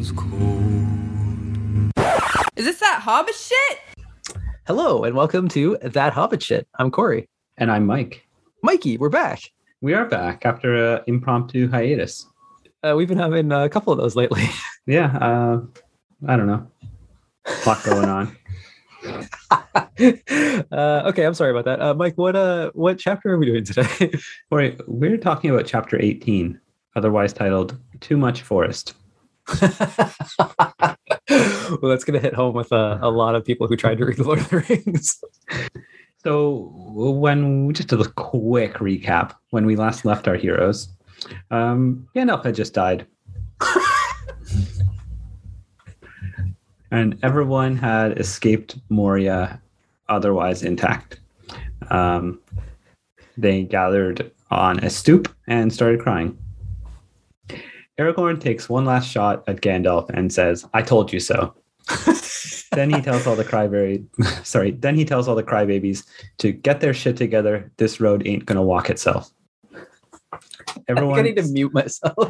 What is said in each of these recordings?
was cold. Is this that Hobbit shit? Hello, and welcome to That Hobbit Shit. I'm Corey. And I'm Mike. Mikey, we're back. We are back after an impromptu hiatus. We've been having a couple of those lately. Yeah, I don't know. A lot going on. Okay, I'm sorry about that. Mike, what chapter are we doing today? Corey, we're talking about chapter 18, otherwise titled Too Much Forest. Well, that's going to hit home with a lot of people who tried to read The Lord of the Rings. So when just a quick recap, when we last left our heroes, Gandalf had just died. And everyone had escaped Moria otherwise intact. They gathered on a stoop and started crying. Aragorn takes one last shot at Gandalf and says, "I told you so." Then he tells all the crybabies to get their shit together. This road ain't gonna walk itself. I need to mute myself.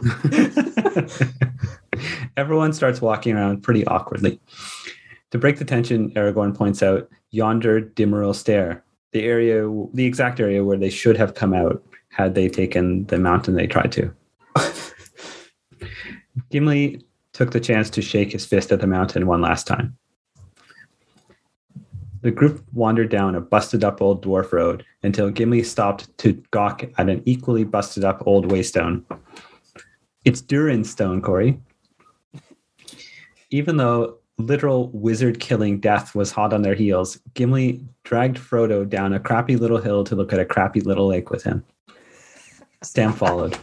Everyone starts walking around pretty awkwardly. To break the tension, Aragorn points out yonder Dimmeril Stair, the exact area where they should have come out had they taken the mountain they tried to. Gimli took the chance to shake his fist at the mountain one last time. The group wandered down a busted-up old dwarf road until Gimli stopped to gawk at an equally busted-up old waystone. It's Durin's stone, Corey. Even though literal wizard-killing death was hot on their heels, Gimli dragged Frodo down a crappy little hill to look at a crappy little lake with him. Sam followed.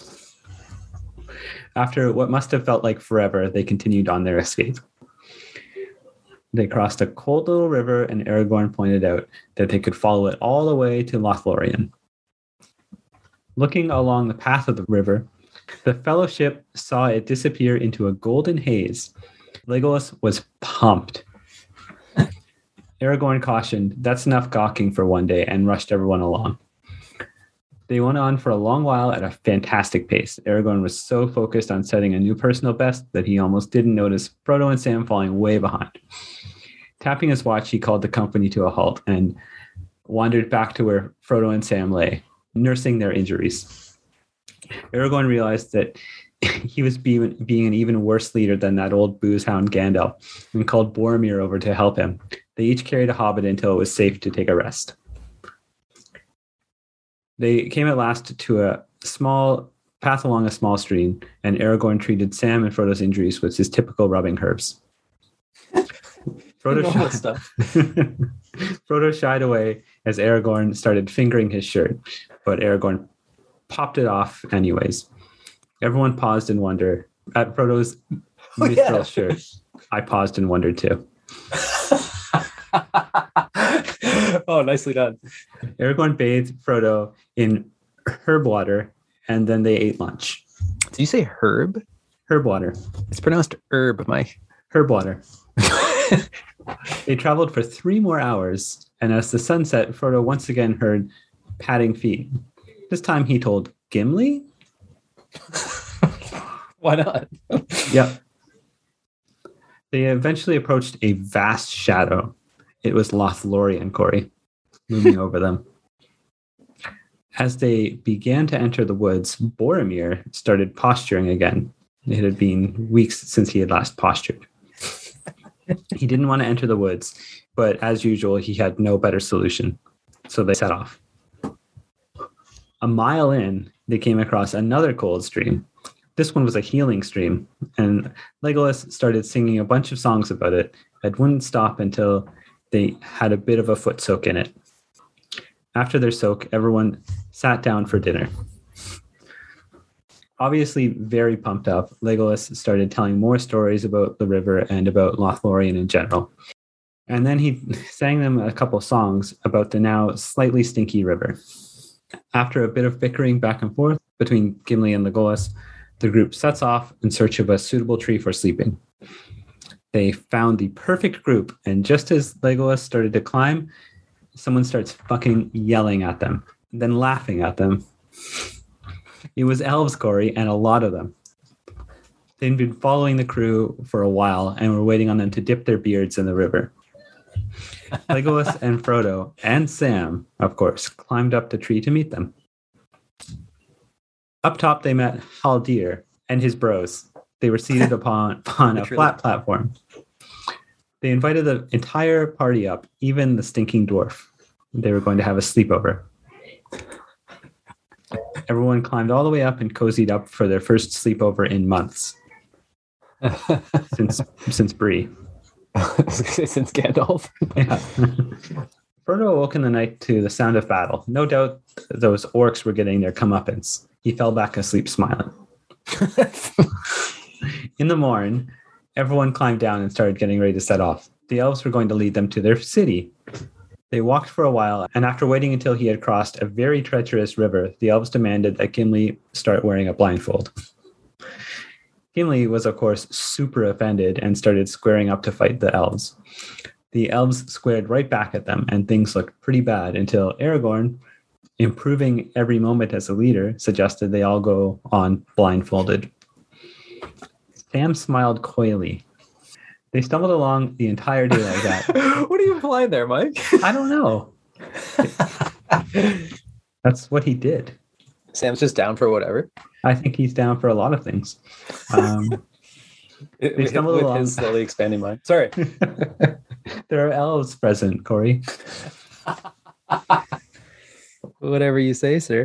After what must have felt like forever, they continued on their escape. They crossed a cold little river, and Aragorn pointed out that they could follow it all the way to Lothlorien. Looking along the path of the river, the fellowship saw it disappear into a golden haze. Legolas was pumped. Aragorn cautioned, "That's enough gawking for one day," and rushed everyone along. They went on for a long while at a fantastic pace. Aragorn was so focused on setting a new personal best that he almost didn't notice Frodo and Sam falling way behind. Tapping his watch, he called the company to a halt and wandered back to where Frodo and Sam lay, nursing their injuries. Aragorn realized that he was being an even worse leader than that old boozehound Gandalf and called Boromir over to help him. They each carried a hobbit until it was safe to take a rest. They came at last to a small path along a small stream, and Aragorn treated Sam and Frodo's injuries with his typical rubbing herbs. Frodo shied away as Aragorn started fingering his shirt, but Aragorn popped it off anyways. Everyone paused in wonder at Frodo's mithril shirt. I paused and wondered too. Oh, nicely done. Aragorn bathed Frodo in herb water, and then they ate lunch. Did you say herb? Herb water. It's pronounced herb, Mike. Herb water. They traveled for 3 more hours, and as the sun set, Frodo once again heard padding feet. This time he told Gimli? Why not? Yep. They eventually approached a vast shadow. It was Lothlorien, Corey, looming over them. As they began to enter the woods, Boromir started posturing again. It had been weeks since he had last postured. He didn't want to enter the woods, but as usual, he had no better solution. So they set off. A mile in, they came across another cold stream. This one was a healing stream, and Legolas started singing a bunch of songs about it that wouldn't stop until they had a bit of a foot soak in it. After their soak, everyone sat down for dinner. Obviously very pumped up, Legolas started telling more stories about the river and about Lothlorien in general. And then he sang them a couple songs about the now slightly stinky river. After a bit of bickering back and forth between Gimli and Legolas, the group sets off in search of a suitable tree for sleeping. They found the perfect group, and just as Legolas started to climb, someone starts fucking yelling at them, then laughing at them. It was elves, Corey, and a lot of them. They'd been following the crew for a while and were waiting on them to dip their beards in the river. Legolas and Frodo and Sam, of course, climbed up the tree to meet them. Up top, they met Haldir and his bros. They were seated upon a flat platform. They invited the entire party up, even the stinking dwarf. They were going to have a sleepover. Everyone climbed all the way up and cozied up for their first sleepover in months. since Bree. Since Gandalf. Yeah. Frodo awoke in the night to the sound of battle. No doubt those orcs were getting their comeuppance. He fell back asleep smiling. In the morn, everyone climbed down and started getting ready to set off. The elves were going to lead them to their city. They walked for a while, and after waiting until he had crossed a very treacherous river, the elves demanded that Gimli start wearing a blindfold. Gimli was, of course, super offended and started squaring up to fight the elves. The elves squared right back at them, and things looked pretty bad until Aragorn, improving every moment as a leader, suggested they all go on blindfolded. Sam smiled coyly. They stumbled along the entire day like that. What are you implying there, Mike? I don't know. That's what he did. Sam's just down for whatever. I think he's down for a lot of things. They stumbled with along. his slowly expanding mind. Sorry. There are elves present, Corey. Whatever you say, sir.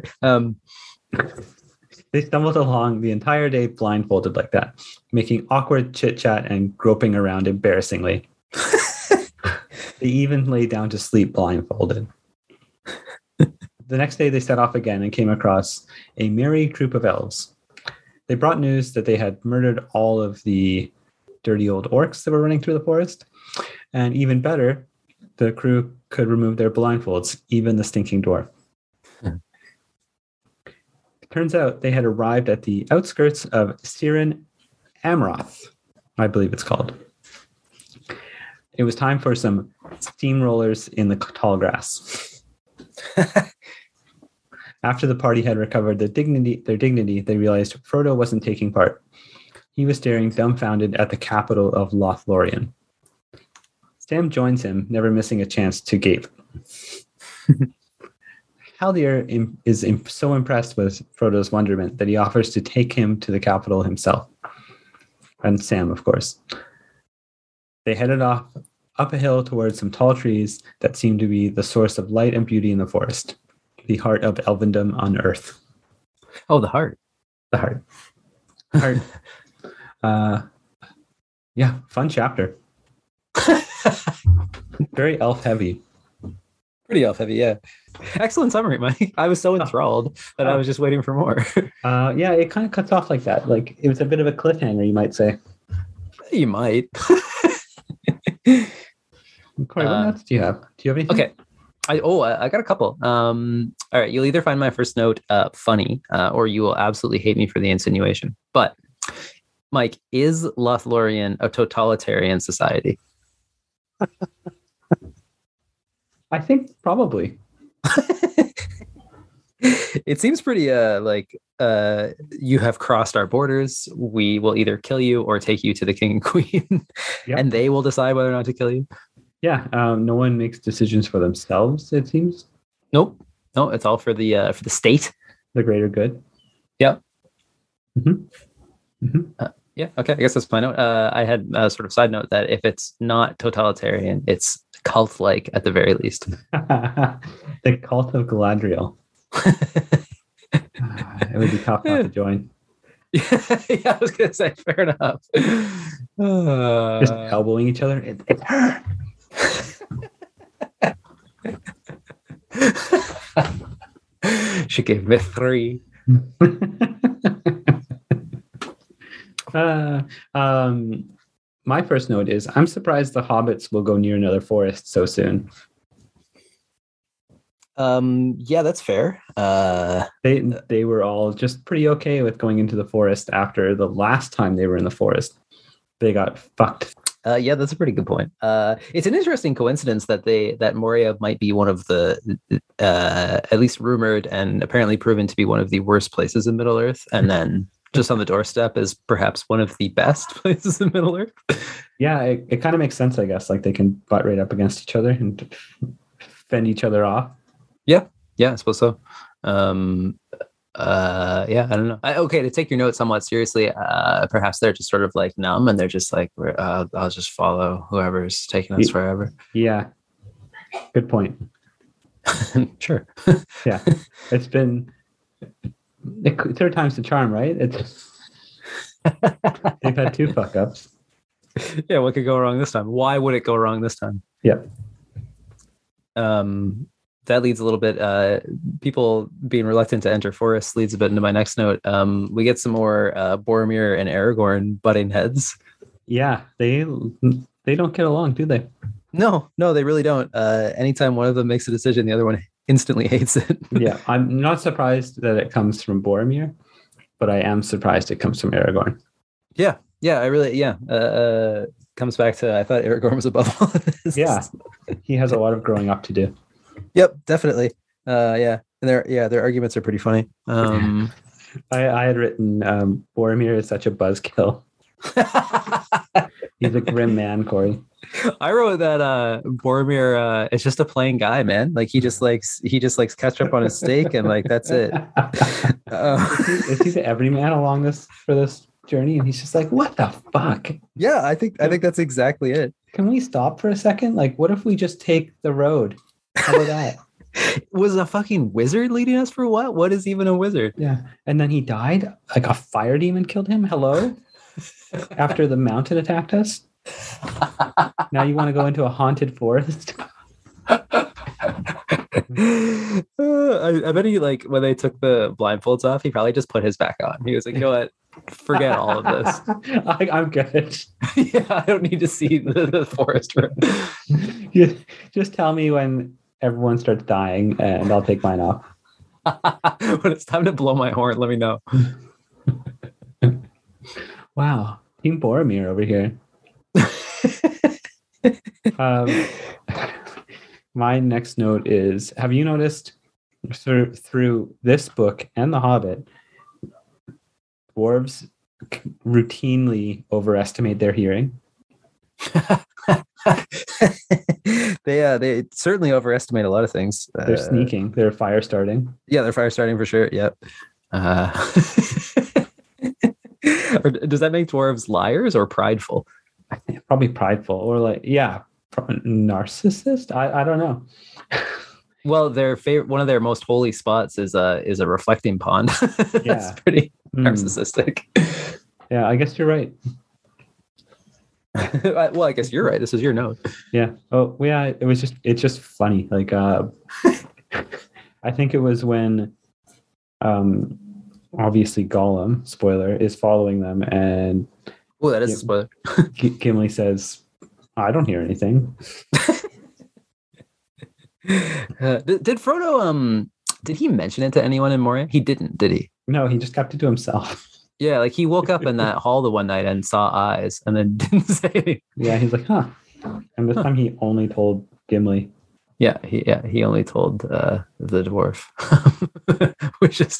They stumbled along the entire day blindfolded like that, making awkward chit-chat and groping around embarrassingly. They even lay down to sleep blindfolded. The next day they set off again and came across a merry troop of elves. They brought news that they had murdered all of the dirty old orcs that were running through the forest. And even better, the crew could remove their blindfolds, even the stinking dwarf. Turns out they had arrived at the outskirts of Siren Amroth, I believe it's called. It was time for some steamrollers in the tall grass. After the party had recovered their dignity, they realized Frodo wasn't taking part. He was staring dumbfounded at the capital of Lothlorien. Sam joins him, never missing a chance to gape. Haldir is so impressed with Frodo's wonderment that he offers to take him to the capital himself. And Sam, of course. They headed off up a hill towards some tall trees that seemed to be the source of light and beauty in the forest. The heart of elvendom on earth. Oh, the heart. The heart. Heart. Yeah, fun chapter. Very elf heavy. Pretty elf heavy, yeah. Excellent summary, Mike. I was so enthralled that I was just waiting for more. Yeah, it kind of cuts off like that. Like it was a bit of a cliffhanger, you might say. You might. Corey, what notes do you have? Do you have anything? Okay. I got a couple. All right, you'll either find my first note funny, or you will absolutely hate me for the insinuation. But, Mike, is Lothlorien a totalitarian society? I think probably. It seems pretty you have crossed our borders. We will either kill you or take you to the king and queen, Yep. and they will decide whether or not to kill you. Yeah, no one makes decisions for themselves, it seems. Nope. No, it's all for the state. The greater good. Yep. Mm-hmm. Mm-hmm. Yeah. Okay. I guess that's my note. I had a sort of side note that if it's not totalitarian, it's cult-like at the very least. The cult of Galadriel. It would be tough not to join. Yeah, I was gonna say, fair enough. Just elbowing each other. It's her. She gave me 3. My first note is I'm surprised the hobbits will go near another forest so soon. Yeah, that's fair. They were all just pretty okay with going into the forest after the last time they were in the forest. They got fucked. Yeah, that's a pretty good point. It's an interesting coincidence that Moria might be one of the at least rumored and apparently proven to be one of the worst places in Middle Earth, and then just on the doorstep is perhaps one of the best places in Middle Earth. Yeah, it kind of makes sense, I guess. Like they can butt right up against each other and fend each other off. Yeah, I suppose so. Yeah, I don't know. Okay, to take your note somewhat seriously, perhaps they're just sort of like numb and they're just like, I'll just follow whoever's taking us forever. Yeah, good point. Sure. Yeah, it's been third time's the charm, right? They've had 2 fuck ups. Yeah, what could go wrong this time? Why would it go wrong this time? Yeah. That leads a little bit, people being reluctant to enter forests leads a bit into my next note. We get some more Boromir and Aragorn butting heads. Yeah, they don't get along, do they? No, they really don't. Anytime one of them makes a decision, the other one instantly hates it. Yeah, I'm not surprised that it comes from Boromir, but I am surprised it comes from Aragorn. Yeah, I really, comes back to, I thought Aragorn was above all of this. Yeah, he has a lot of growing up to do. Yep, definitely. And their arguments are pretty funny. I had written Boromir is such a buzzkill. He's a grim man, Corey. I wrote that Boromir is just a plain guy, man. Like he just likes ketchup on his steak, and like that's it. Is he the everyman along for this journey? And he's just like, what the fuck? Yeah, I think that's exactly it. Can we stop for a second? Like, what if we just take the road? How about that? Was a fucking wizard leading us for what? What is even a wizard? Yeah, and then he died. Like a fire demon killed him. Hello. After the mountain attacked us. Now you want to go into a haunted forest? I bet he, like, when they took the blindfolds off, he probably just put his back on. He was like, you know what? Forget all of this. I'm good. Yeah, I don't need to see the forest. You just tell me when everyone starts dying and I'll take mine off. When it's time to blow my horn, let me know. Wow. Team Boromir over here. My next note is, have you noticed through this book and The Hobbit, dwarves routinely overestimate their hearing? They certainly overestimate a lot of things. They're sneaking. They're fire starting. Yeah, they're fire starting for sure. Yep. Or does that make dwarves liars or prideful? Probably prideful, or like, narcissist. I don't know. Well, their favorite, one of their most holy spots is a reflecting pond. That's Yeah. pretty narcissistic. Yeah, I guess you're right. Well, I guess you're right. This is your note. Yeah. Oh, yeah. It's just funny. Like, I think it was when, obviously Gollum, spoiler, is following them, and Oh, that is a spoiler. Gimli says, "I don't hear anything." Did Frodo? Did he mention it to anyone in Moria? He didn't, did he? No, he just kept it to himself. Yeah, like he woke up in that hall the one night and saw eyes, and then didn't say anything. Yeah, he's like, "Huh." And this time he only told Gimli. Yeah, he only told the dwarf, which is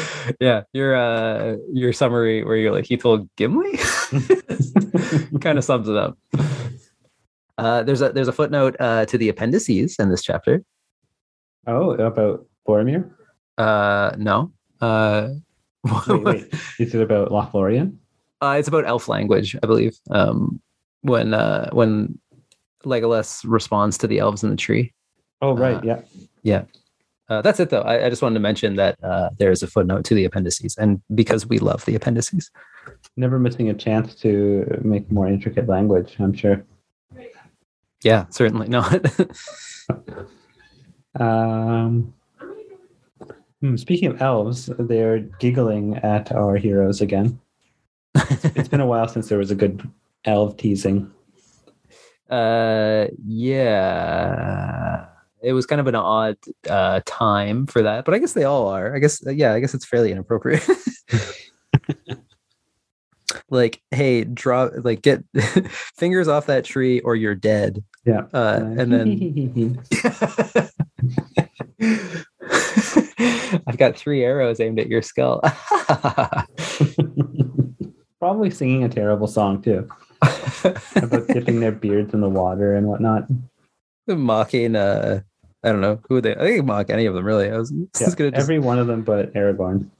your summary where you're like, he told Gimli, kind of sums it up. There's a footnote to the appendices in this chapter. Oh, about Boromir? No. Wait. Is it about Lothlorien? It's about elf language, I believe. When Legolas responds to the elves in the tree. Oh, right. Yeah. That's it, though. I just wanted to mention that there is a footnote to the appendices, and because we love the appendices. Never missing a chance to make more intricate language, I'm sure. Yeah, certainly not. Speaking of elves, they're giggling at our heroes again. It's been a while since there was a good elf teasing. Yeah. It was kind of an odd time for that, but I guess they all are. I guess it's fairly inappropriate. Like, hey, get fingers off that tree or you're dead. Yeah. And then I've got 3 arrows aimed at your skull. Probably singing a terrible song too about dipping their beards in the water and whatnot. Mocking, I don't know who they. I think mock any of them really. I was Yeah, gonna just. every one of them but Aragorn.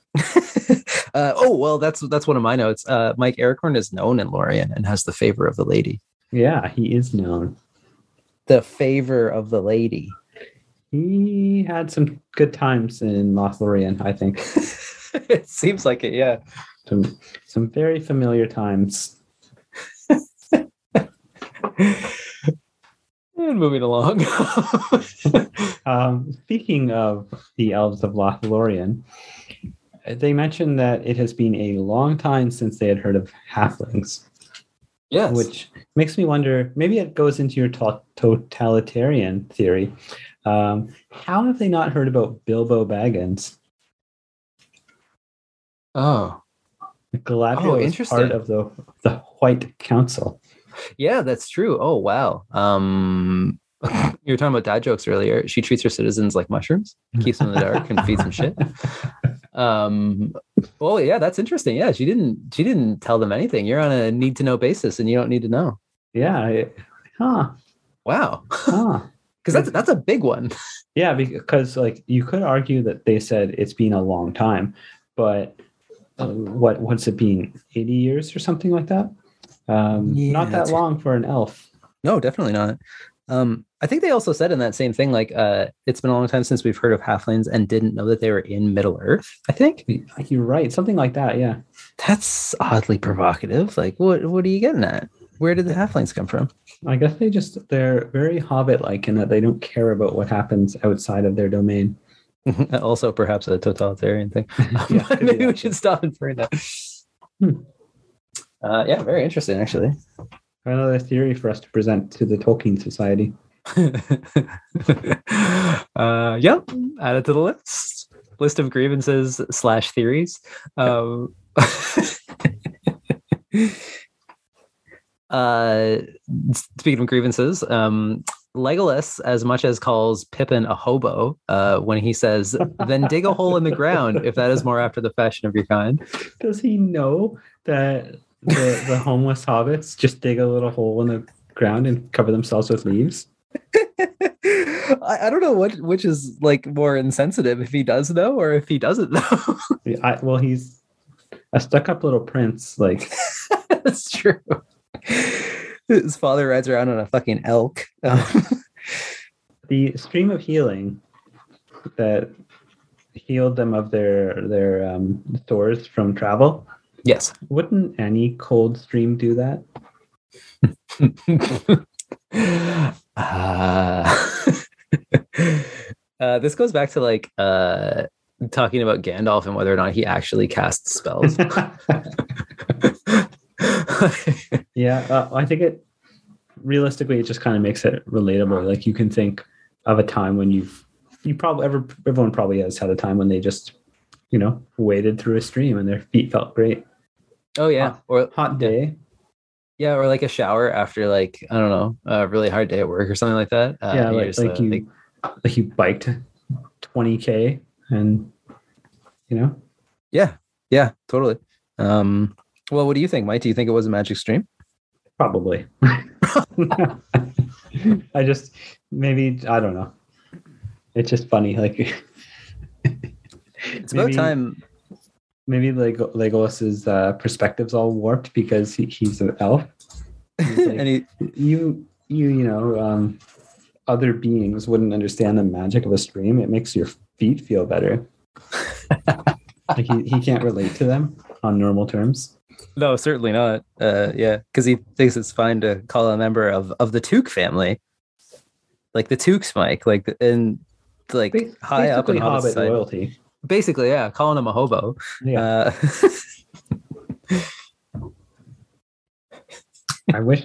Oh well, that's one of my notes. Mike Aragorn is known in Lorien and has the favor of the lady. Yeah, he is known. The favor of the lady. He had some good times in Lothlorien, I think. It seems like it, yeah. Some very familiar times. And moving along. Speaking of the elves of Lothlorien, they mentioned that it has been a long time since they had heard of halflings. Yes. Which makes me wonder, maybe it goes into your totalitarian theory. How have they not heard about Bilbo Baggins? Oh. Galadriel is interesting. part of the White Council. Yeah, that's true. Oh wow. You were talking about dad jokes earlier. She treats her citizens like mushrooms, keeps them in the dark, and feeds them shit. Well, yeah, that's interesting. Yeah, she didn't tell them anything. You're on a need to know basis, and you don't need to know. Yeah. Wow. Huh. Because that's a big one. Yeah, because like you could argue that they said it's been a long time, but what's it been? 80 years or something like that? Not that long for an elf. No, definitely not. I think they also said in that same thing, like, it's been a long time since we've heard of halflings and didn't know that they were in Middle Earth, I think. You're right. Something like that, yeah. That's oddly provocative. Like, what are you getting at? Where did the halflings come from? I guess they're very hobbit-like in that they don't care about what happens outside of their domain. Also, perhaps a totalitarian thing. Yeah, Maybe we should stop inferring that. Yeah, very interesting, actually. Another theory for us to present to the Tolkien Society. Yep, add it to the list of grievances / theories. Speaking of grievances, Legolas as much as calls Pippin a hobo when he says, then dig a hole in the ground if that is more after the fashion of your kind. Does he know that the homeless hobbits just dig a little hole in the ground and cover themselves with leaves? I don't know which is like more insensitive, if he does know or if he doesn't know. Well, he's a stuck-up little prince. Like that's true. His father rides around on a fucking elk. The stream of healing that healed them of their sores from travel. Yes. Wouldn't any cold stream do that? This goes back to like talking about Gandalf and whether or not he actually casts spells. Yeah, I think it realistically it just kind of makes it relatable. Like you can think of a time when everyone probably has had a time when they just waded through a stream and their feet felt great. Oh yeah, or hot day. Yeah, or like a shower after like I don't know a really hard day at work or something like that. Yeah, like you biked 20K and Yeah, totally. Well, what do you think, Mike? Do you think it was a magic stream? Probably. I don't know. It's just funny. Like it's about time. Maybe Legolas's perspective's all warped because he's an elf. He's like, and other beings wouldn't understand the magic of a stream. It makes your feet feel better. Like he can't relate to them on normal terms. No, certainly not. Yeah, because he thinks it's fine to call a member of the Took family, like the Tooks, Mike, like high up in Hobbit society. Royalty. Basically, yeah, calling him a hobo. Yeah. I wish.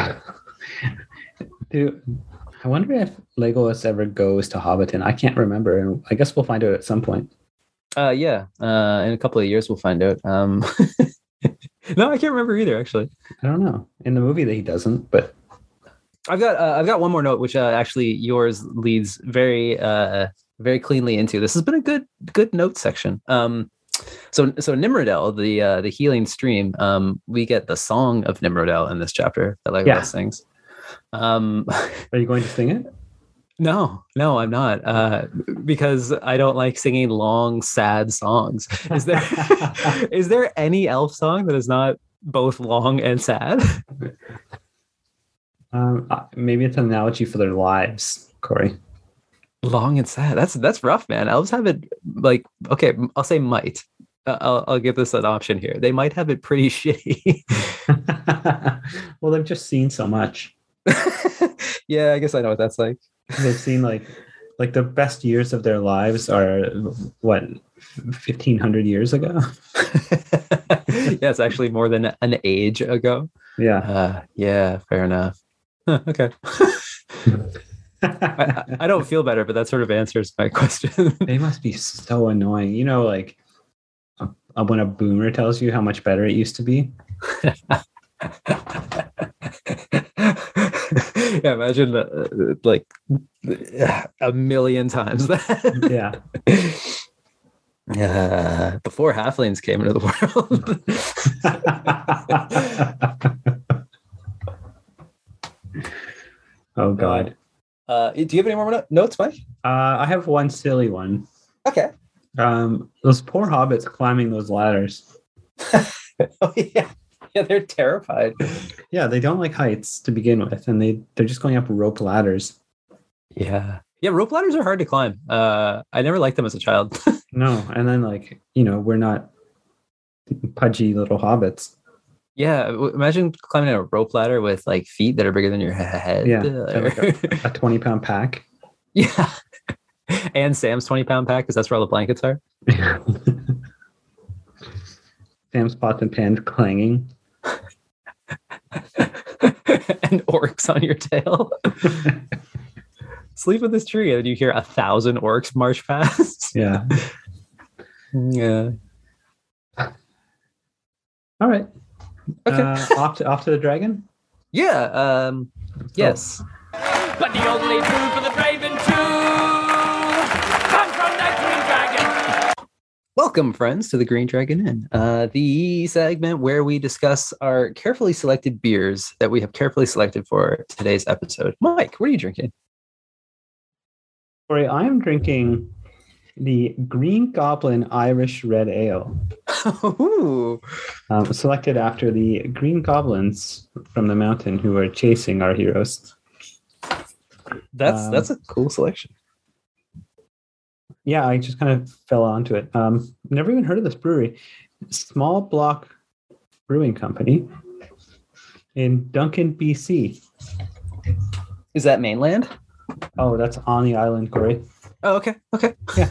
Dude, I wonder if Legolas ever goes to Hobbiton. I can't remember, and I guess we'll find out at some point. Yeah. In a couple of years, we'll find out. No, I can't remember either. Actually, I don't know. In the movie, that he doesn't. But I've got one more note, which actually yours leads very very cleanly into. This has been a good note section. So Nimrodel, the healing stream, we get the song of Nimrodel in this chapter that Legolas sings. Are you going to sing it? No, I'm not. Because I don't like singing long, sad songs. Is there any elf song that is not both long and sad? Maybe it's an analogy for their lives, Corey. Long and sad. That's rough, man. Elves have it like, okay, I'll say might. I'll give this an option here. They might have it pretty shitty. Well, they've just seen so much. Yeah, I guess I know what that's like. They've seen like the best years of their lives are what, 1,500 years ago. Yeah, it's actually more than an age ago. Yeah. Yeah, fair enough. Okay. I don't feel better, but that sort of answers my question. They must be so annoying. You know, like when a boomer tells you how much better it used to be. Yeah, imagine like a million times that. Yeah. Before halflings came into the world. Oh God. Do you have any more notes, Mike? I have one silly one. Okay. Those poor hobbits climbing those ladders. Oh yeah. Yeah, they're terrified. Yeah, they don't like heights to begin with, and they're just going up rope ladders. Yeah. Yeah, rope ladders are hard to climb. I never liked them as a child. No, and then like, we're not pudgy little hobbits. Yeah, imagine climbing a rope ladder with like feet that are bigger than your head. Yeah, like a 20-pound pack. Yeah. And Sam's 20-pound pack, because that's where all the blankets are. Sam's pots and pans clanging. And orcs on your tail. Sleep in this tree, and you hear 1,000 orcs march past. Yeah. Yeah. All right. Okay. Off to the dragon? Yeah. Yes. But the only food for the brave and true comes from the Green Dragon. Welcome, friends, to the Green Dragon Inn, the segment where we discuss our carefully selected beers that we have carefully selected for today's episode. Mike, what are you drinking? Corey, I am drinking the Green Goblin Irish Red Ale. Ooh. Selected after the Green Goblins from the mountain who are chasing our heroes. That's a cool selection. Yeah, I just kind of fell onto it. Never even heard of this brewery. Small Block Brewing Company in Duncan, BC. Is that mainland? Oh, that's on the island, Corey. Oh, okay. Yeah.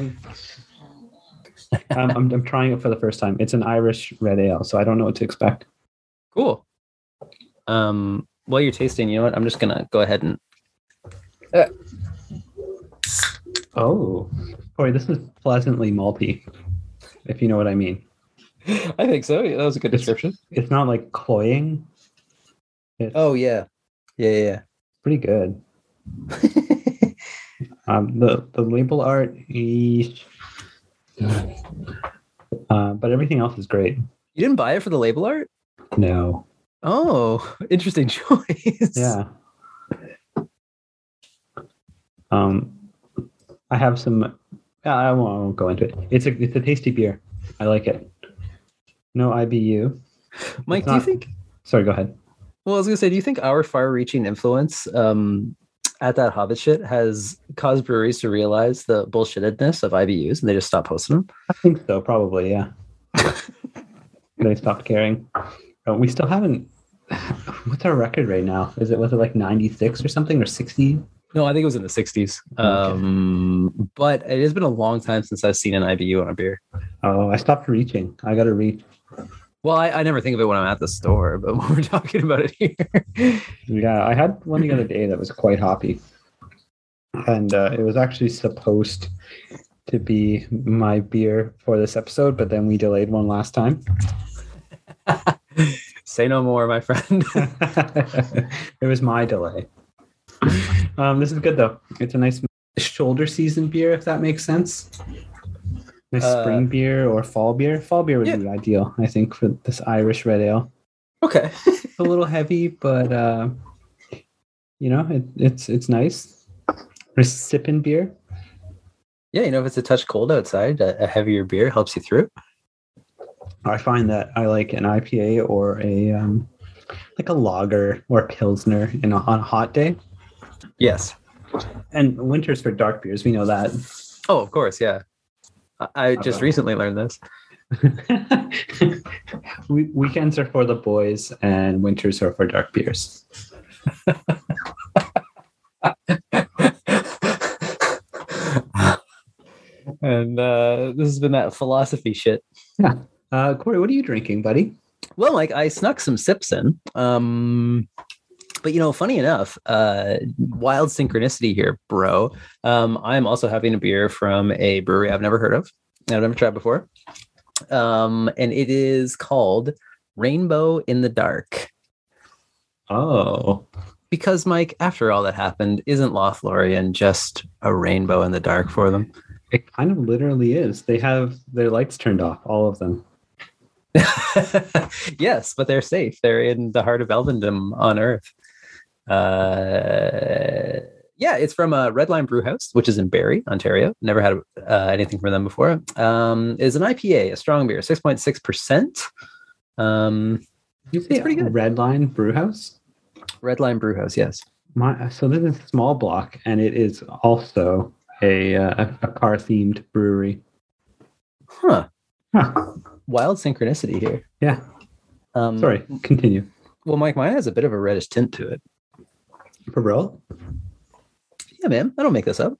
I'm trying it for the first time. It's an Irish red ale, so I don't know what to expect. Cool. While you're tasting, you know what? I'm just gonna go ahead and. Oh, Corey, this is pleasantly malty, if you know what I mean. I think so. Yeah, that was a good description. It's not like cloying. Oh yeah. Pretty good. The label art, but everything else is great. You didn't buy it for the label art? No. Oh, interesting choice. Yeah. I have some. I won't go into it. It's a tasty beer. I like it. No IBU. Mike, do you think? Sorry, go ahead. Well, I was gonna say, do you think our far-reaching influence at that Hobbit shit has caused breweries to realize the bullshittedness of IBUs and they just stop posting them? I think so, probably, yeah. They stopped caring. We still haven't. What's our record right now? Was it like 96 or something, or 60? No, I think it was in the 60s. Okay. But it has been a long time since I've seen an IBU on a beer. Oh, I stopped reaching. I got to reach. Well, I never think of it when I'm at the store, but when we're talking about it here. Yeah, I had one the other day that was quite hoppy. And it was actually supposed to be my beer for this episode, but then we delayed one last time. Say no more, my friend. It was my delay. This is good, though. It's a nice... shoulder season beer, if that makes sense. Nice spring beer or fall beer. Fall beer would be ideal, I think, for this Irish red ale. Okay. It's a little heavy, but it's nice. Or sipping beer. Yeah, if it's a touch cold outside, a heavier beer helps you through. I find that I like an IPA or a like a lager or a pilsner on a hot day. Yes. And winter's for dark beers. We know that. Oh, of course, yeah. I just recently learned this. Weekends are for the boys, and winters are for dark beers. And this has been that philosophy shit. Yeah. Corey, what are you drinking, buddy? Well, Mike, I snuck some sips in. But funny enough, wild synchronicity here, bro. I'm also having a beer from a brewery I've never heard of. I've never tried before. And it is called Rainbow in the Dark. Oh. Because, Mike, after all that happened, isn't Lothlorien just a rainbow in the dark for them? It kind of literally is. They have their lights turned off, all of them. Yes, but they're safe. They're in the heart of Elvendom on Earth. It's from Red Line Brewhouse, which is in Barrie, Ontario. Never had anything from them before. Is an IPA, a strong beer, 6.6%. It's pretty good. Red Line Brewhouse? Red Line Brewhouse, yes. So this is a small block, and it is also a car-themed brewery. Huh. Wild synchronicity here. Yeah. Sorry, continue. Well, Mike, mine has a bit of a reddish tint to it. For real? Yeah, man. I don't make this up.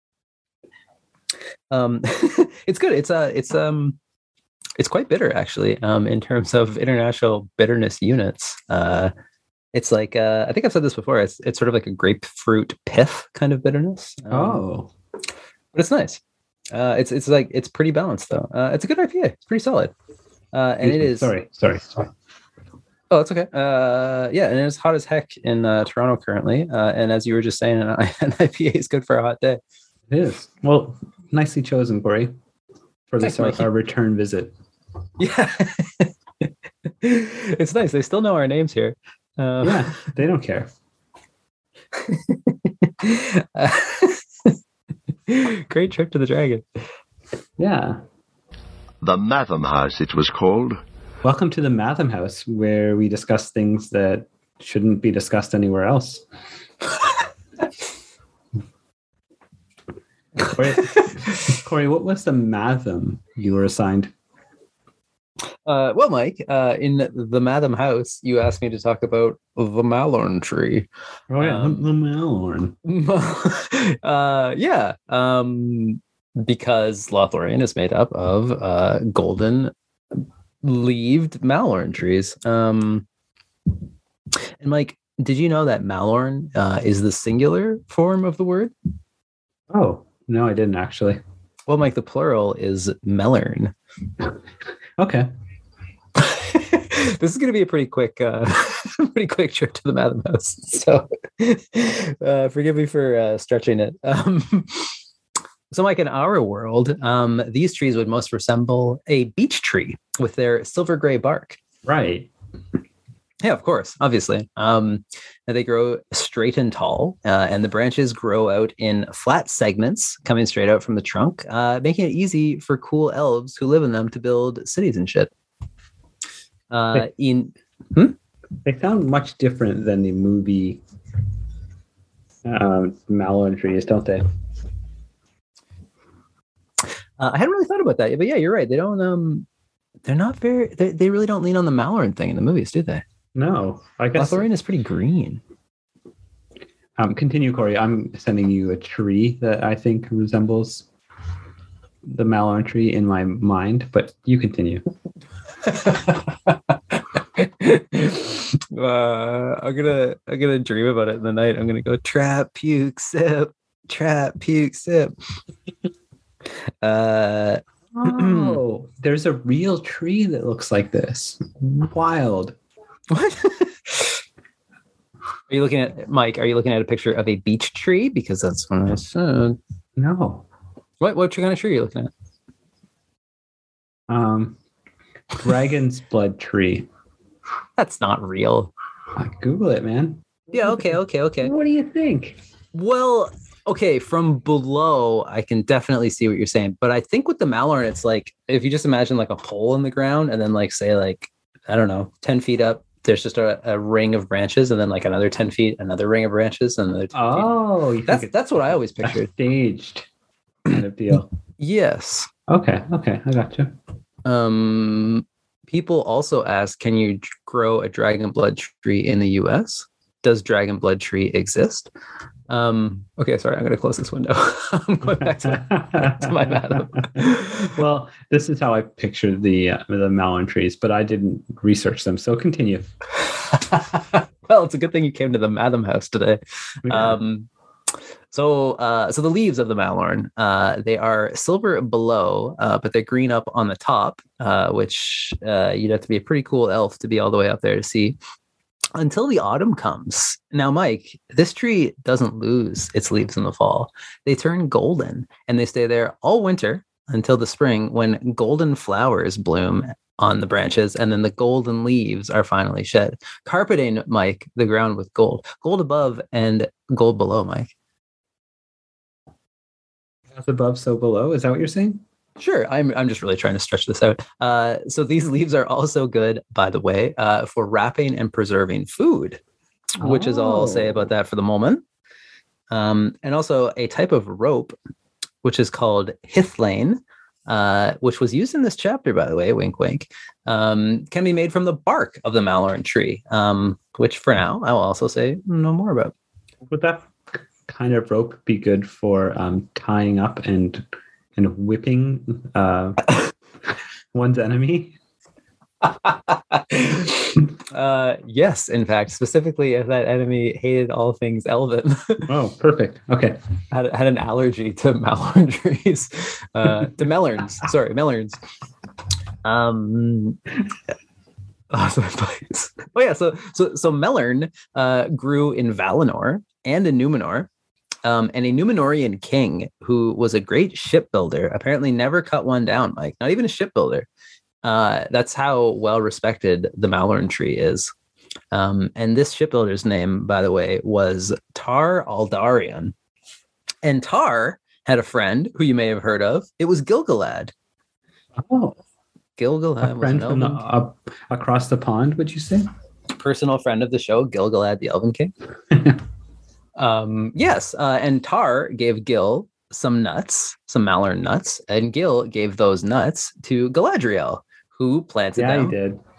It's good. It's quite bitter, actually. In terms of international bitterness units, it's like I think I've said this before. It's sort of like a grapefruit pith kind of bitterness. But it's nice. It's pretty balanced though. It's a good IPA. It's pretty solid. And it is. Sorry. Oh, that's okay. And it's hot as heck in Toronto currently. And as you were just saying, an IPA is good for a hot day. It is. Well, nicely chosen, Corey, for this Thanks, our return visit. Yeah, it's nice. They still know our names here. Yeah, they don't care. Great trip to the Dragon. Yeah. The Matham House, it was called. Welcome to the Matham House, where we discuss things that shouldn't be discussed anywhere else. Corey, what was the Matham you were assigned? Well, Mike, in the Matham House, you asked me to talk about the Malorn tree. Oh, yeah, the Malorn. Because Lothlorien is made up of golden leaved Malorn trees. And Mike, did you know that Malorn is the singular form of the word? Oh, no, I didn't actually. Well, Mike, the plural is Melern. Okay. This is going to be a pretty quick trip to the Matham House. So forgive me for stretching it. So, Mike, in our world, these trees would most resemble a beech tree with their silver gray bark. Right. Yeah, of course, obviously. And they grow straight and tall, and the branches grow out in flat segments coming straight out from the trunk, making it easy for cool elves who live in them to build cities and shit. They sound much different than the movie Malorn trees, don't they? I hadn't really thought about that, but yeah, you're right. They don't. They're not very. They really don't lean on the Malorn thing in the movies, do they? No, I guess Lothlorien is pretty green. Continue, Corey. I'm sending you a tree that I think resembles the Malorn tree in my mind, but you continue. I'm gonna dream about it in the night. I'm gonna go trap, puke, sip, trap, puke, sip. Oh, there's a real tree that looks like this. Wild. What? Are you looking at Mike? Are you looking at a picture of a beech tree? Because that's what I said. No. What kind of tree are you looking at? Dragon's blood tree. That's not real. Google it, man. Yeah. Okay. What do you think? Well, okay. From below, I can definitely see what you're saying. But I think with the Malorn, it's like if you just imagine like a hole in the ground, and then like say like I don't know, 10 feet up, there's just a ring of branches, and then like another 10 feet, another ring of branches, and another 10 feet. That's what I always pictured. Staged kind of deal. Yes. Okay, I got you. People also ask, can you grow a dragon blood tree in the US? Does dragon blood tree exist? Okay, sorry, I'm going to close this window. I'm going back to my madam. Well, this is how I pictured the Malorn trees, but I didn't research them. So continue. Well, it's a good thing you came to the Madam house today. Yeah. So the leaves of the Malorn, they are silver below, but they're green up on the top, which you'd have to be a pretty cool elf to be all the way up there to see. Until the autumn comes. Now, Mike, this tree doesn't lose its leaves in the fall. They turn golden, and they stay there all winter until the spring when golden flowers bloom on the branches, and then the golden leaves are finally shed. Carpeting, Mike, the ground with gold. Gold above and gold below, Mike. As above, so below. Is that what you're saying? Sure. I'm just really trying to stretch this out. So these leaves are also good, by the way, for wrapping and preserving food, which is all I'll say about that for the moment. And also a type of rope, which is called hithlane, which was used in this chapter, by the way, wink, wink, can be made from the bark of the Malorn tree, which for now I will also say no more about. Would that kind of rope be good for tying up and whipping one's enemy? Yes, in fact, specifically if that enemy hated all things elven. Oh, perfect. Okay. had an allergy to Malorn trees. To melons. Sorry, melons. Lost my place. Oh yeah, so Melern grew in Valinor and in Numenor. And a Numenorian king who was a great shipbuilder apparently never cut one down, Mike, not even a shipbuilder. That's how well respected the Malorn tree is. And this shipbuilder's name, by the way, was Tar Aldarion. And Tar had a friend who you may have heard of. It was Gilgalad. Oh, Gilgalad a friend was from across the pond, would you say? Personal friend of the show, Gilgalad the Elven King. Yes, and Tar gave Gil some nuts, some Malorn nuts, and Gil gave those nuts to Galadriel, who planted them. Yeah, he did.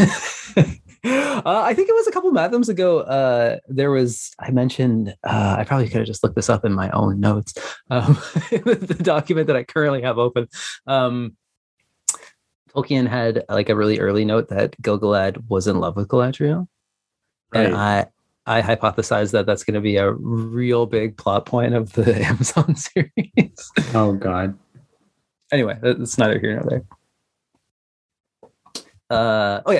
I think it was a couple Mathoms ago. There was, I mentioned, I probably could have just looked this up in my own notes, the document that I currently have open. Tolkien had like a really early note that Gilgalad was in love with Galadriel. Right. And I hypothesize that that's going to be a real big plot point of the Amazon series. Oh, God. Anyway, it's neither here nor there.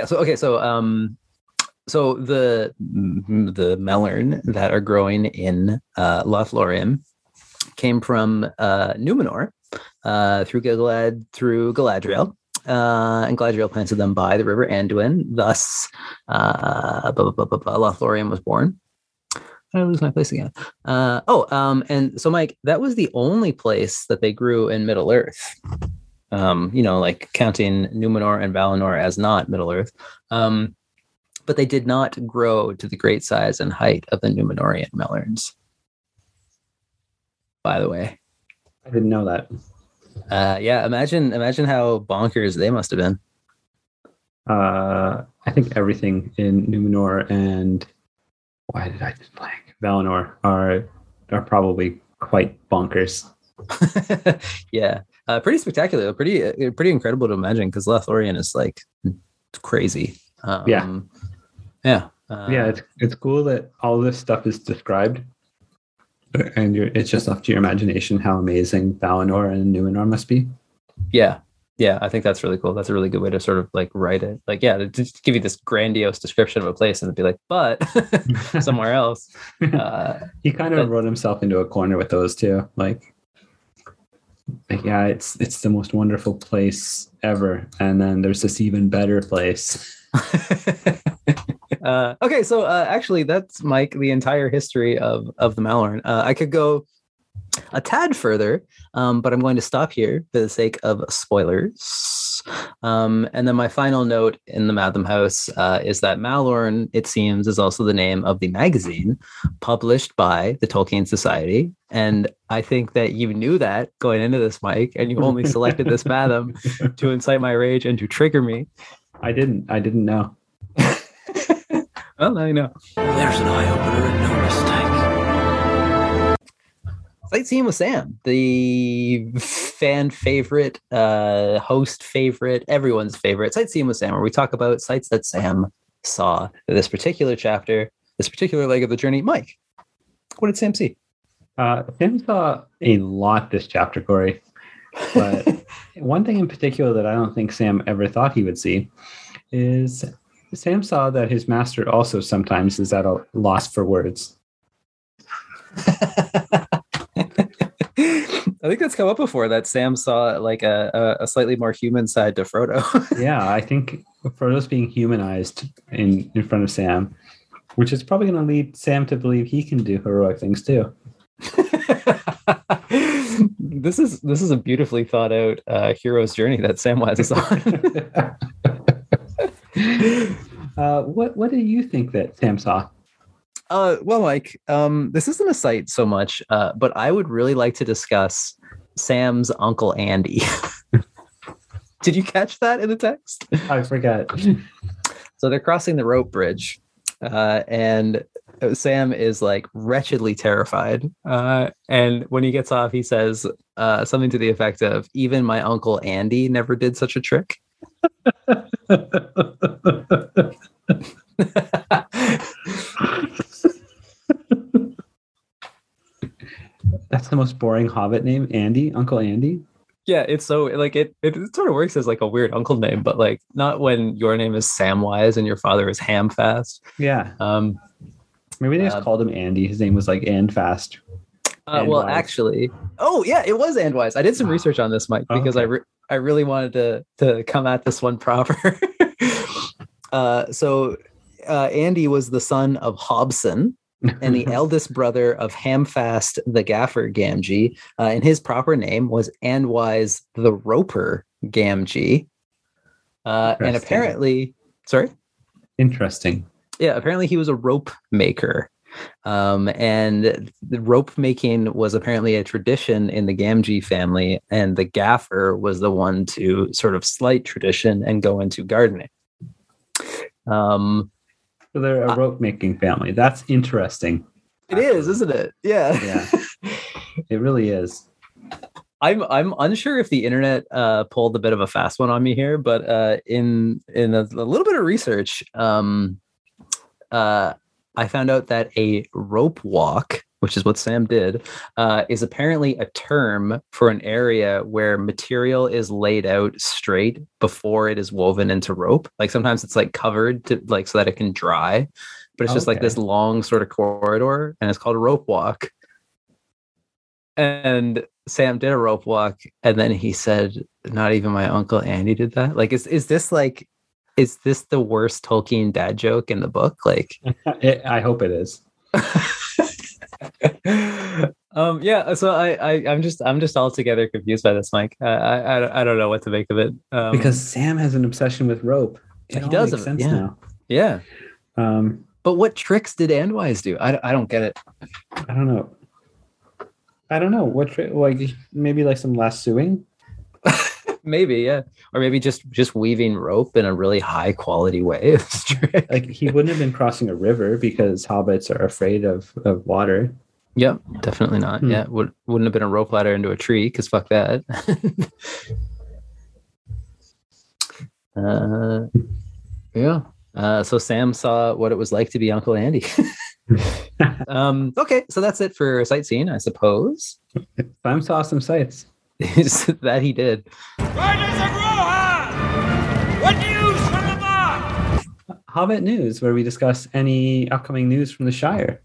So the Melern that are growing in Lothlorien came from Numenor through Galadriel. And Galadriel planted them by the river Anduin. Thus, Lothlorien was born. I lose my place again. And so, Mike, that was the only place that they grew in Middle Earth. Like counting Numenor and Valinor as not Middle Earth. But they did not grow to the great size and height of the Numenorian Melerns. By the way, I didn't know that. Yeah, imagine how bonkers they must have been. I think everything in Numenor and why did I just blank? Valinor are probably quite bonkers. Yeah, pretty spectacular, pretty incredible to imagine because Lothlorien is like crazy. Yeah. It's cool that all this stuff is described. And it's just up to your imagination how amazing Valinor and Numenor must be. Yeah. Yeah, I think that's really cool. That's a really good way to sort of like write it. Like, yeah, to just give you this grandiose description of a place and be like, but somewhere else. He kind of wrote himself into a corner with those two. Like yeah, it's the most wonderful place ever, and then there's this even better place. Okay, so actually, that's Mike. The entire history of the Malorn. I could go a tad further, but I'm going to stop here for the sake of spoilers. And then my final note in the Madam House is that Malorn, it seems, is also the name of the magazine published by the Tolkien Society. And I think that you knew that going into this, Mike, and you only selected this Madam to incite my rage and to trigger me. I didn't know. Well, now you know. There's an eye-opener and no mistake. Sightseeing with Sam, the fan favorite, host favorite, everyone's favorite. Sightseeing with Sam, where we talk about sights that Sam saw. This particular chapter, this particular leg of the journey. Mike, what did Sam see? Sam saw a lot this chapter, Corey. But one thing in particular that I don't think Sam ever thought he would see is Sam saw that his master also sometimes is at a loss for words. I think that's come up before, that Sam saw like a slightly more human side to Frodo. Yeah, I think Frodo's being humanized in front of Sam, which is probably going to lead Sam to believe he can do heroic things too. This is a beautifully thought out hero's journey that Samwise is on. What do you think that Sam saw? Well, Mike, this isn't a sight so much, but I would really like to discuss Sam's Uncle Andy. Did you catch that in the text? I forgot. So they're crossing the rope bridge, and Sam is like wretchedly terrified. And when he gets off, he says something to the effect of, "Even my Uncle Andy never did such a trick." That's the most boring Hobbit name, Andy, Uncle Andy. Yeah, it's so like it sort of works as like a weird uncle name, but like not when your name is Samwise and your father is Hamfast. Yeah. Maybe they just called him Andy. His name was like Andfast. Well, actually, oh yeah, it was Andwise. I did some research on this, Mike, because okay. I really wanted to come at this one proper. So Andy was the son of Hobson and the eldest brother of Hamfast the Gaffer Gamgee, and his proper name was Andwise the Roper Gamgee. And apparently, sorry? Interesting. Yeah, apparently he was a rope maker. And the rope making was apparently a tradition in the Gamgee family, and the Gaffer was the one to sort of slight tradition and go into gardening. So they're a rope making family. That's interesting. It is, isn't it? Yeah. Yeah. It really is. I'm unsure if the internet pulled a bit of a fast one on me here, but in a little bit of research, I found out that a rope walk, which is what Sam did, is apparently a term for an area where material is laid out straight before it is woven into rope. Like sometimes it's like covered to like so that it can dry, but it's just like this long sort of corridor, and it's called a rope walk. And Sam did a rope walk, and then he said, "Not even my Uncle Andy did that." Like, is this the worst Tolkien dad joke in the book? Like, I hope it is. Yeah. So I'm just altogether confused by this, Mike. I don't know what to make of it. Because Sam has an obsession with rope. It he does makes sense yeah. now. Yeah. But what tricks did Andwise do? I don't get it. I don't know what like maybe like some lassoing. Maybe, yeah, or maybe just weaving rope in a really high quality way. Like he wouldn't have been crossing a river because hobbits are afraid of water. Yep, definitely not. Yeah, wouldn't have been a rope ladder into a tree because fuck that. Yeah. So Sam saw what it was like to be Uncle Andy. Okay, so that's it for sightseeing, I suppose. Sam saw some sights. That he did. Riders of Rome! Hobbit News, where we discuss any upcoming news from the Shire.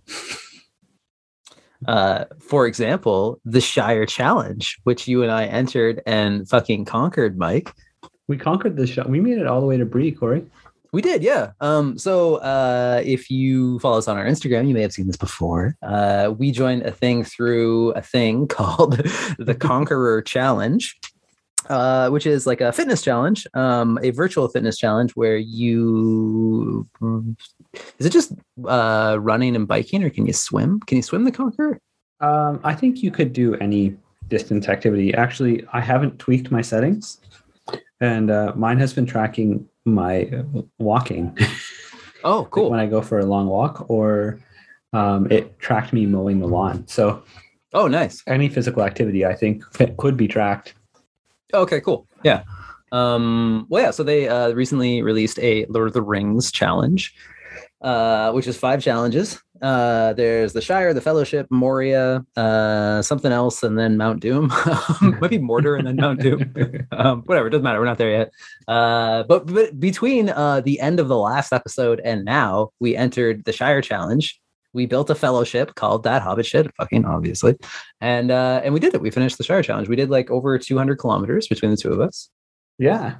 For example, the Shire Challenge, which you and I entered and fucking conquered, Mike. We conquered the show. We made it all the way to Bree, Corey. We did, yeah. So if you follow us on our Instagram, you may have seen this before. We joined a thing through a thing called the Conqueror Challenge, which is like a fitness challenge, a virtual fitness challenge where you... Is it just running and biking, or can you swim? Can you swim the Conqueror? I think you could do any distance activity. Actually, I haven't tweaked my settings, and mine has been tracking my walking. Oh, cool. Like when I go for a long walk, or it tracked me mowing the lawn. So, oh, nice. Any physical activity, I think, could be tracked. Okay, cool. Yeah. Well, yeah. So they recently released a Lord of the Rings challenge, which is 5 challenges. There's the Shire, the Fellowship, Moria, something else, and then Mount Doom. Might be Mordor and then Mount Doom. Whatever, it doesn't matter. We're not there yet. But between the end of the last episode and now, we entered the Shire Challenge. We built a fellowship called That Hobbit Shit, fucking obviously, and we did it. We finished the Shire Challenge. We did like over 200 kilometers between the two of us. Yeah.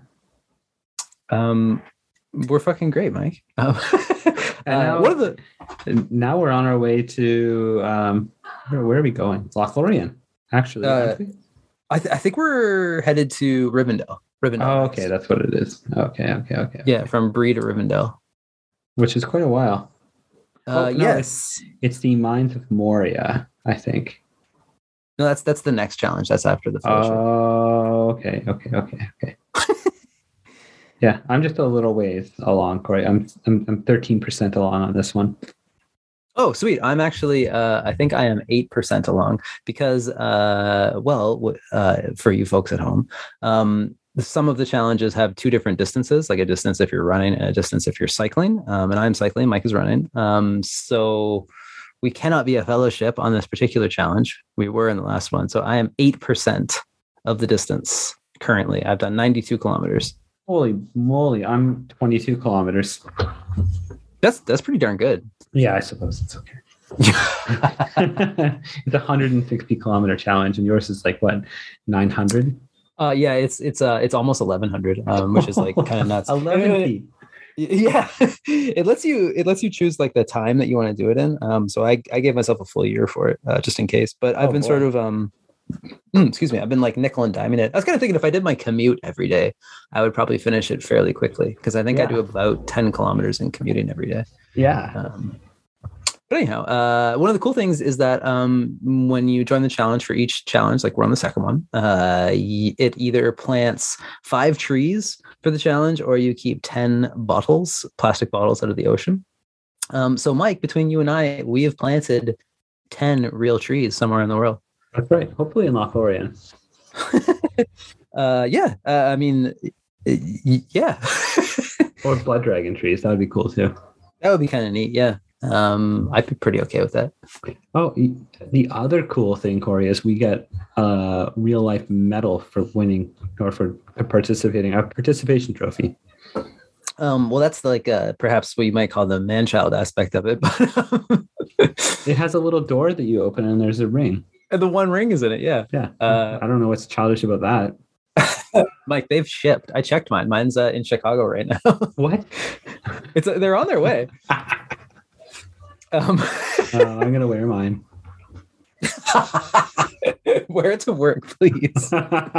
We're fucking great, Mike. And now we're on our way to where are we going? Lothlorien, actually. I think we're headed to Rivendell. Oh, okay, that's what it is. Okay. Yeah, from Bree to Rivendell, which is quite a while. Yes, it's the Mines of Moria, I think. No, that's the next challenge. That's after the fellowship. Oh, okay. Yeah, I'm just a little ways along, Corey. I'm 13% along on this one. Oh, sweet. I'm actually, I think I am 8% along because, for you folks at home, some of the challenges have 2 different distances, like a distance if you're running and a distance if you're cycling. And I'm cycling, Mike is running. So we cannot be a fellowship on this particular challenge. We were in the last one. So I am 8% of the distance currently. I've done 92 kilometers. Holy moly, I'm 22 kilometers. That's pretty darn good. Yeah, I suppose it's okay. It's a 160 kilometer challenge, and yours is like what, 900? Yeah, it's almost 1100, which is like kind of nuts. 11 feet. Yeah, it lets you choose like the time that you want to do it in. So I gave myself a full year for it, just in case. But I've been sort of excuse me, I've been like nickel and diming it. I was kind of thinking if I did my commute every day, I would probably finish it fairly quickly because I think I do about 10 kilometers in commuting every day. Yeah. But anyhow, one of the cool things is that when you join the challenge for each challenge, like we're on the second one, it either plants 5 trees for the challenge or you keep 10 bottles, plastic bottles out of the ocean. So Mike, between you and I, we have planted 10 real trees somewhere in the world. That's right. Hopefully in Lothlorien. Yeah. I mean, yeah. Or blood dragon trees. That would be cool too. That would be kind of neat. Yeah. I'd be pretty okay with that. Oh, the other cool thing, Corey, is we get a real life medal for winning or for participating, a participation trophy. Well, that's like perhaps what you might call the man-child aspect of it. But it has a little door that you open and there's a ring. And the one ring is in it, yeah. Yeah. I don't know what's childish about that. Mike, they've shipped. I checked mine. Mine's in Chicago right now. What? They're on their way. I'm gonna wear mine. Wear it to work, please.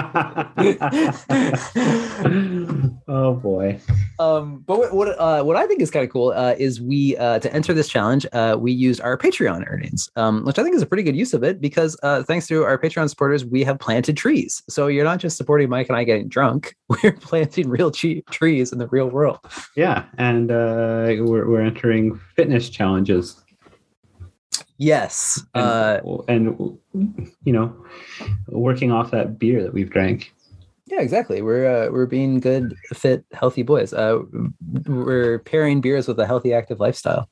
Oh boy. But what I think is kind of cool is we to enter this challenge we used our Patreon earnings, which I think is a pretty good use of it because thanks to our Patreon supporters we have planted trees. So you're not just supporting Mike and I getting drunk; we're planting real trees in the real world. Yeah, and we're entering fitness challenges. Yes, and you know, working off that beer that we've drank. Yeah, exactly. We're being good, fit, healthy boys. We're pairing beers with a healthy, active lifestyle.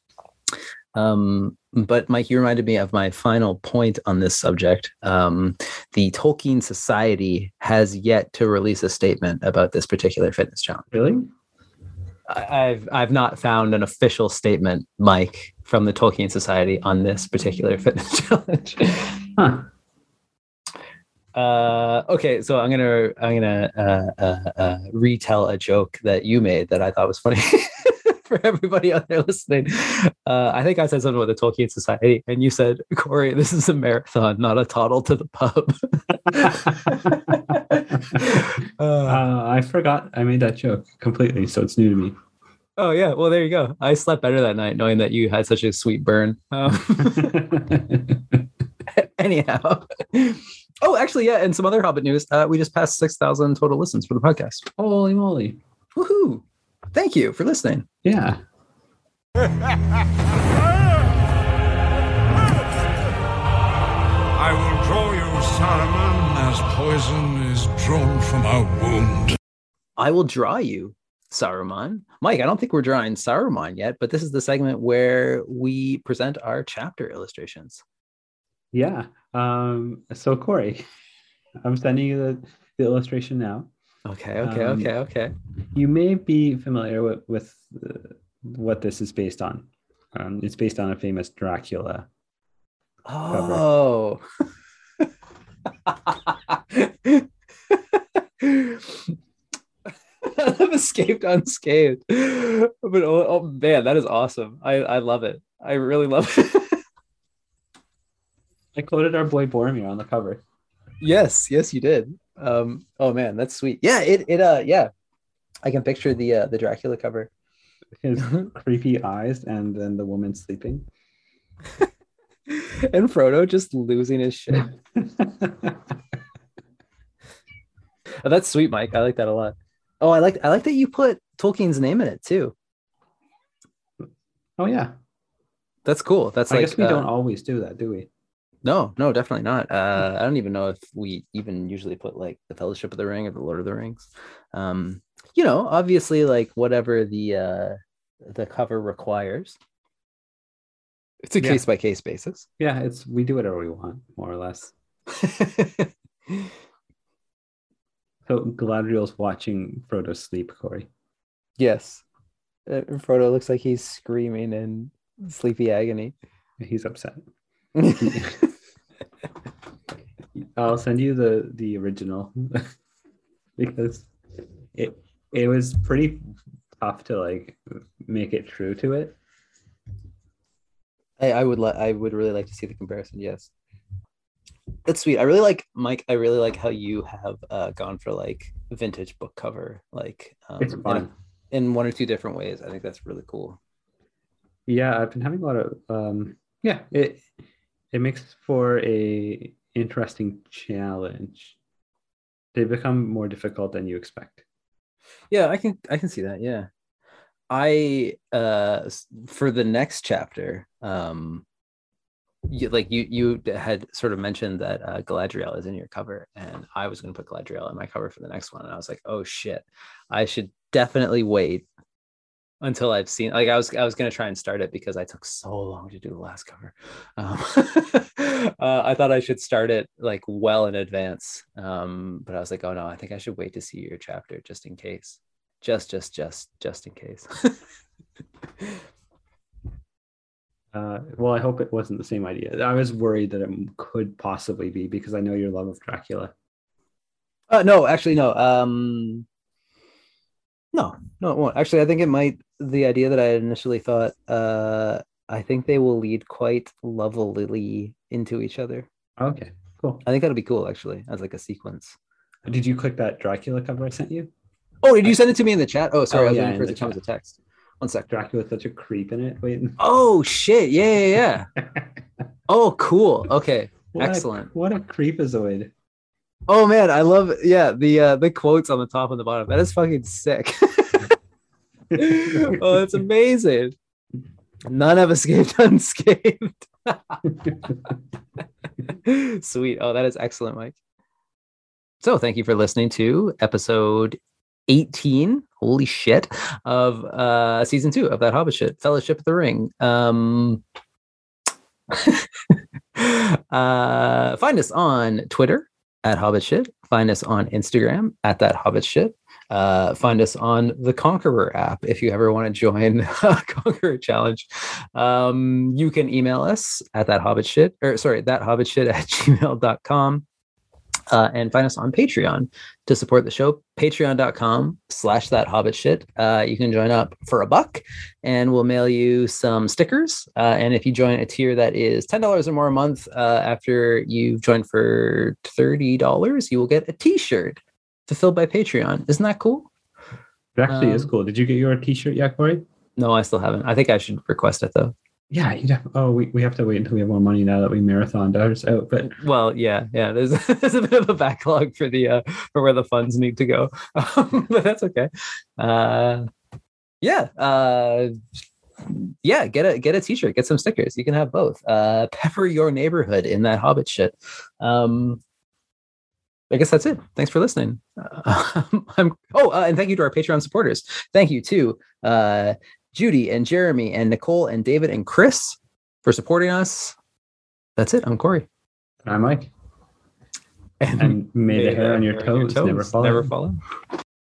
But Mike, you reminded me of my final point on this subject. The Tolkien Society has yet to release a statement about this particular fitness challenge. Really? I've not found an official statement, Mike, from the Tolkien Society on this particular fitness challenge. Huh. Okay, so I'm gonna retell a joke that you made that I thought was funny for everybody out there listening. I think I said something about the Tolkien Society, and you said, "Corey, this is a marathon, not a toddle to the pub." I forgot I made that joke completely, so it's new to me. Oh yeah, well there you go. I slept better that night knowing that you had such a sweet burn. Anyhow. Oh, actually, yeah, and some other Hobbit news. We just passed 6,000 total listens for the podcast. Holy moly. Woohoo! Thank you for listening. Yeah. I will draw you, Saruman, as poison is drawn from a wound. I will draw you, Saruman. Mike, I don't think we're drawing Saruman yet, but this is the segment where we present our chapter illustrations. Yeah. So Corey, I'm sending you the illustration now. Okay. You may be familiar with what this is based on. It's based on a famous Dracula. Oh. I've escaped unscathed. But oh man, that is awesome. I love it. I really love it. I quoted our boy Boromir on the cover. Yes, you did. Oh man, that's sweet. Yeah, yeah. I can picture the Dracula cover. His creepy eyes and then the woman sleeping. And Frodo just losing his shit. Oh, that's sweet, Mike. I like that a lot. Oh, I like that you put Tolkien's name in it too. Oh yeah. That's cool. That's I guess we don't always do that, do we? No, definitely not. I don't even know if we even usually put like the Fellowship of the Ring or the Lord of the Rings. Obviously like whatever the cover requires. It's a case by case basis. Yeah, we do whatever we want, more or less. So Galadriel's watching Frodo sleep, Corey. Yes. Frodo looks like he's screaming in sleepy agony. He's upset. I'll send you the original because it was pretty tough to like make it true to it. I would really like to see the comparison. Yes, that's sweet. I really like, Mike. I really like how you have gone for like vintage book cover, like it's fun in one or two different ways. I think that's really cool. Yeah, I've been having a lot of it makes for a interesting challenge. They become more difficult than you expect. Yeah, I can see that. Yeah. I for the next chapter, you had sort of mentioned that Galadriel is in your cover, and I was going to put Galadriel in my cover for the next one, and I was like, oh shit, I should definitely wait until I've seen. Like I was going to try and start it because I took so long to do the last cover. I thought I should start it like well in advance, but I was like, oh no, I think I should wait to see your chapter just in case. Just in case. Well, I hope it wasn't the same idea. I was worried that it could possibly be because I know your love of Dracula. No, actually, no. No, it won't. Actually, I think it might. The idea that I initially thought, I think they will lead quite lovelily into each other. Okay, cool. I think that'll be cool, actually, as like a sequence. Did you click that Dracula cover I sent you? Oh, did you send it to me in the chat? Oh, sorry, I was waiting for it to come as a text. One sec. Dracula's such a creep in it. Wait. Oh shit! Yeah. Oh, cool. Okay, excellent. What a creepazoid. Oh man, I love the quotes on the top and the bottom. That is fucking sick. Oh, that's amazing. None have escaped unscathed. Sweet. Oh, that is excellent, Mike. So thank you for listening to episode 18, holy shit, of season 2 of That Hobbit Shit, Fellowship of the Ring. Find us on Twitter at Hobbit Shit. Find us on Instagram at That Hobbit Shit. Find us on the Conqueror app if you ever want to join Conqueror Challenge. You can email us at thathobbitshit@gmail.com. And find us on Patreon to support the show. Patreon.com/thathobbitshit. You can join up for $1 and we'll mail you some stickers. And if you join a tier that is $10 or more a month, after you've joined for $30, you will get a t-shirt fulfilled by Patreon. Isn't that cool? It actually is cool. Did you get your t-shirt yet, Corey? No, I still haven't. I think I should request it though. Yeah, we have to wait until we have more money now that we marathoned ours out. But well, yeah. There's a bit of a backlog for the for where the funds need to go, but that's okay. Get a t-shirt, get some stickers. You can have both. Pepper your neighborhood in that Hobbit shit. I guess that's it. Thanks for listening. And thank you to our Patreon supporters. Thank you to Judy and Jeremy and Nicole and David and Chris for supporting us. That's it. I'm Corey. I'm Mike. And may the hair on your toes never fall. Never fall.